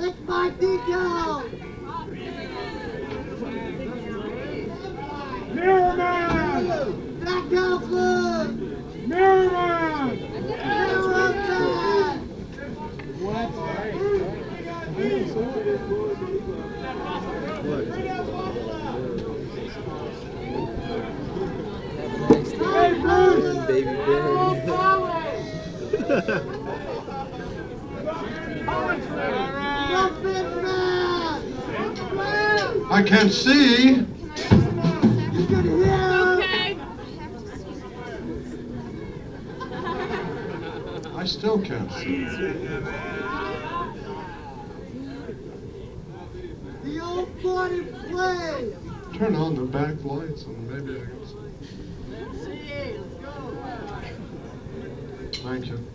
It's my detail! Mirror Man! Back out good! Mirror Man! Mirror Man! Hey, Bruce! Baby bear. Muffin Man! I can't see. You can hear! Okay. I still can't see. The old body play! Turn on the back lights and maybe I can see. Thank you.